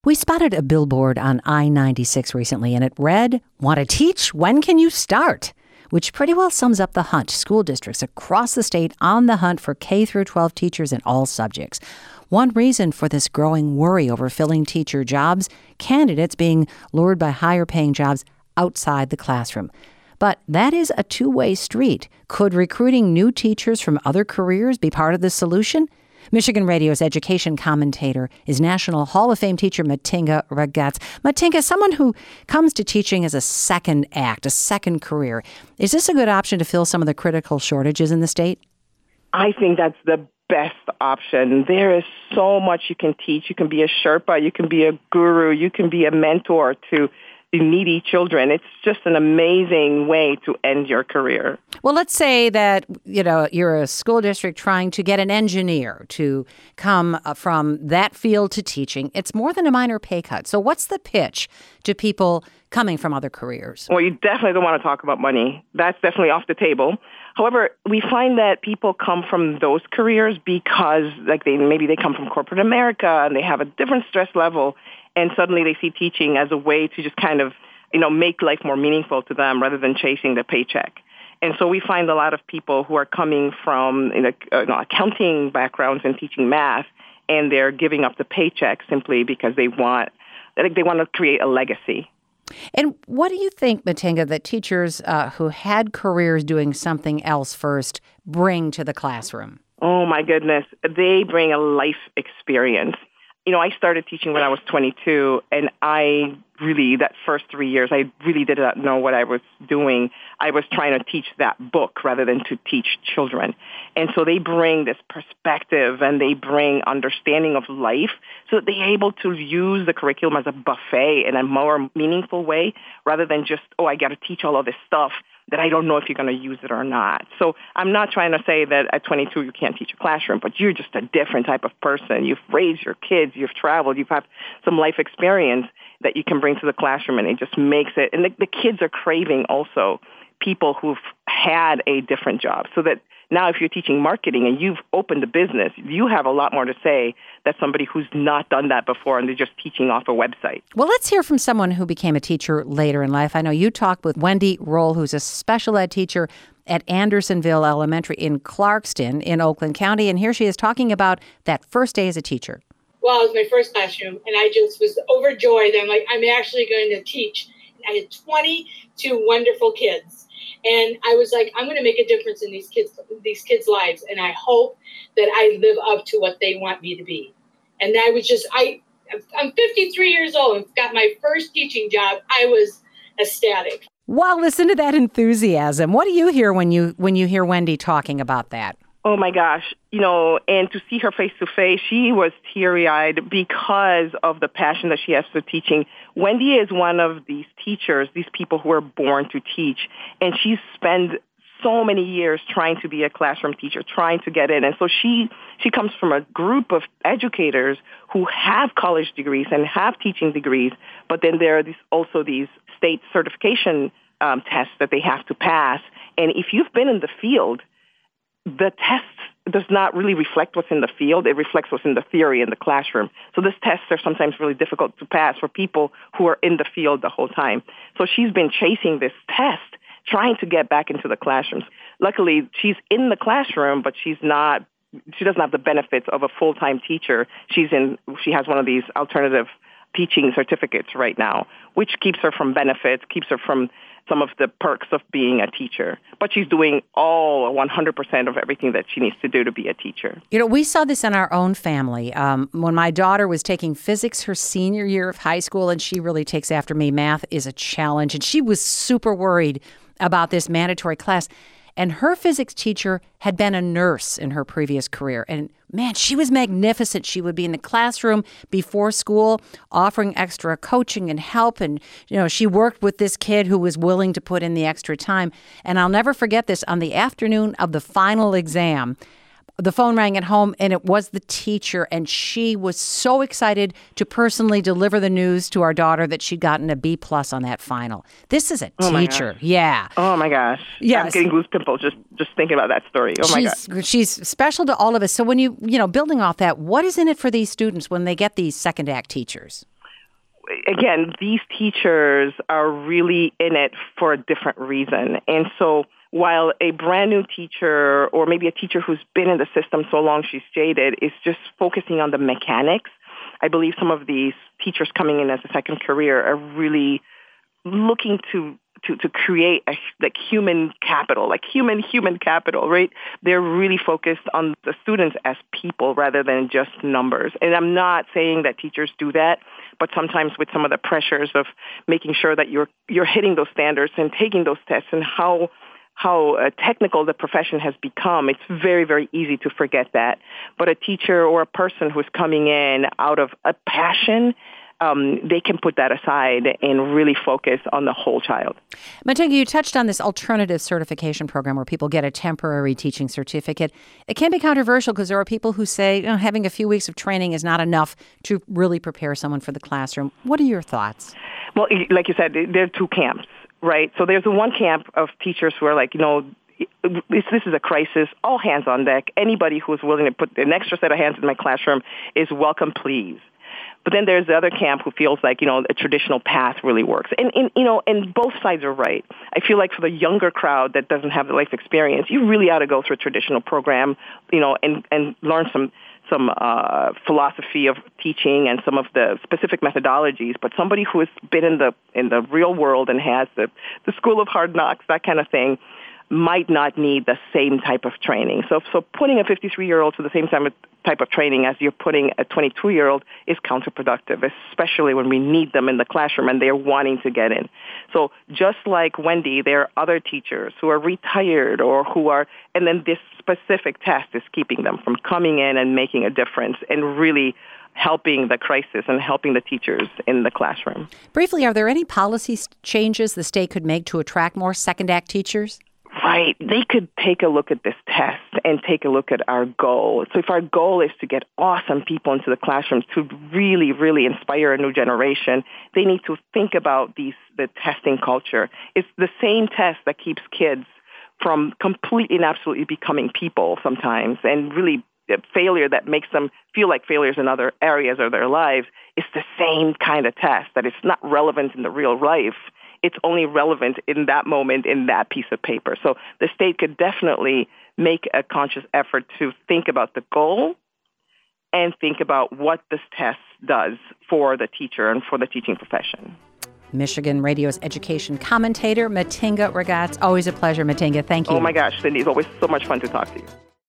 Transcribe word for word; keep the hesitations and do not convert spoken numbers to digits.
We spotted a billboard on I ninety-six recently, and it read, "Want to teach? When can you start?" Which pretty well sums up the hunt. School districts across the state on the hunt for K through twelve teachers in all subjects. One reason for this growing worry over filling teacher jobs, candidates being lured by higher-paying jobs outside the classroom. But that is a two-way street. Could recruiting new teachers from other careers be part of the solution? Michigan Radio's education commentator is National Hall of Fame teacher Matinga Ragaz. Matinga, someone who comes to teaching as a second act, a second career. Is this a good option to fill some of the critical shortages in the state? I think that's the best option. There is so much you can teach. You can be a Sherpa. You can be a guru. You can be a mentor to the needy children. It's just an amazing way to end your career. Well, let's say that, you know, you're a school district trying to get an engineer to come from that field to teaching. It's more than a minor pay cut. So what's the pitch to people coming from other careers? Well, you definitely don't want to talk about money. That's definitely off the table. However, we find that people come from those careers because, like, they maybe they come from corporate America and they have a different stress level, and suddenly they see teaching as a way to just kind of, you know, make life more meaningful to them rather than chasing the paycheck. And so we find a lot of people who are coming from, you know, you know, accounting backgrounds and teaching math, and they're giving up the paycheck simply because they want, I think they want to create a legacy. And what do you think, Matinga, that teachers uh, who had careers doing something else first bring to the classroom? Oh, my goodness. They bring a life experience. You know, I started teaching when I was twenty-two, and I really, that first three years, I really did not know what I was doing. I was trying to teach that book rather than to teach children. And so they bring this perspective and they bring understanding of life so that they're able to use the curriculum as a buffet in a more meaningful way rather than just, oh, I got to teach all of this stuff that I don't know if you're going to use it or not. So I'm not trying to say that at twenty-two you can't teach a classroom, but you're just a different type of person. You've raised your kids, you've traveled, you've had some life experience that you can bring to the classroom, and it just makes it. And the, the kids are craving also people who've had a different job, so that now if you're teaching marketing and you've opened a business, you have a lot more to say than somebody who's not done that before and they're just teaching off a website. Well, let's hear from someone who became a teacher later in life. I know you talked with Wendy Roll, who's a special ed teacher at Andersonville Elementary in Clarkston in Oakland County, and here she is talking about that first day as a teacher. Well, it was my first classroom, and I just was overjoyed. I'm like, I'm actually going to teach. I had twenty-two wonderful kids. And I was like, I'm going to make a difference in these kids, these kids' lives. And I hope that I live up to what they want me to be. And I was just, I, I'm fifty-three years old and got my first teaching job. I was ecstatic. Wow, listen to that enthusiasm. What do you hear when you when you hear Wendy talking about that? Oh, my gosh. You know, and to see her face to face, she was teary-eyed because of the passion that she has for teaching. Wendy is one of these teachers, these people who are born to teach, and she's spent so many years trying to be a classroom teacher, trying to get in. And so she, she comes from a group of educators who have college degrees and have teaching degrees, but then there are these, also these state certification um, tests that they have to pass. And if you've been in the field, the test does not really reflect what's in the field. It reflects what's in the theory in the classroom. So these tests are sometimes really difficult to pass for people who are in the field the whole time. So she's been chasing this test, trying to get back into the classrooms. Luckily, she's in the classroom, but she's not, she doesn't have the benefits of a full-time teacher. She's in, she has one of these alternative teaching certificates right now, which keeps her from benefits, keeps her from some of the perks of being a teacher. But she's doing all one hundred percent of everything that she needs to do to be a teacher. You know, we saw this in our own family. Um, when my daughter was taking physics her senior year of high school, and she really takes after me, math is a challenge, and she was super worried about this mandatory class. And her physics teacher had been a nurse in her previous career. And man, she was magnificent. She would be in the classroom before school offering extra coaching and help. And, you know, she worked with this kid who was willing to put in the extra time. And I'll never forget this. On the afternoon of the final exam, the phone rang at home, and it was the teacher, and she was so excited to personally deliver the news to our daughter that she'd gotten a B plus on that final. This is a oh teacher. Yeah. Oh, my gosh. Yes. I'm getting goose pimples just, just thinking about that story. Oh, my she's, gosh. She's special to all of us. So when you, you know, building off that, what is in it for these students when they get these second act teachers? again, these teachers are really in it for a different reason. And so while a brand new teacher or maybe a teacher who's been in the system so long she's jaded is just focusing on the mechanics, I believe some of these teachers coming in as a second career are really looking to to, to create a, like human capital, like human, human capital, right? They're really focused on the students as people rather than just numbers. And I'm not saying that teachers do that, but sometimes with some of the pressures of making sure that you're you're hitting those standards and taking those tests and how how uh, technical the profession has become, it's very, very easy to forget that. But a teacher or a person who's coming in out of a passion, Um, they can put that aside and really focus on the whole child. Matinga, you touched on this alternative certification program where people get a temporary teaching certificate. It can be controversial because there are people who say, you know, having a few weeks of training is not enough to really prepare someone for the classroom. What are your thoughts? Well, like you said, there are two camps, right? So there's the one camp of teachers who are like, you know, this, this is a crisis, all hands on deck. Anybody who's willing to put an extra set of hands in my classroom is welcome, please. But then there's the other camp who feels like, you know, a traditional path really works. And, and, you know, and both sides are right. I feel like for the younger crowd that doesn't have the life experience, you really ought to go through a traditional program, you know, and, and learn some some uh, philosophy of teaching and some of the specific methodologies. But somebody who has been in the in the real world and has the, the school of hard knocks, that kind of thing, might not need the same type of training. So so putting a fifty-three-year-old to the same type of training as you're putting a twenty-two-year-old is counterproductive, especially when we need them in the classroom and they're wanting to get in. So just like Wendy, there are other teachers who are retired or who are, and then this specific test is keeping them from coming in and making a difference and really helping the crisis and helping the teachers in the classroom. Briefly, are there any policy changes the state could make to attract more second act teachers? Right. They could take a look at this test and take a look at our goal. So if our goal is to get awesome people into the classroom to really, really inspire a new generation, they need to think about these the testing culture. It's the same test that keeps kids from completely and absolutely becoming people sometimes, and really failure that makes them feel like failures in other areas of their lives. It's the same kind of test that it's not relevant in the real life. It's only relevant in that moment, in that piece of paper. So the state could definitely make a conscious effort to think about the goal and think about what this test does for the teacher and for the teaching profession. Michigan Radio's education commentator, Matinga Ragaz. Always a pleasure, Matinga. Thank you. Oh, my gosh, Cindy. It's always so much fun to talk to you.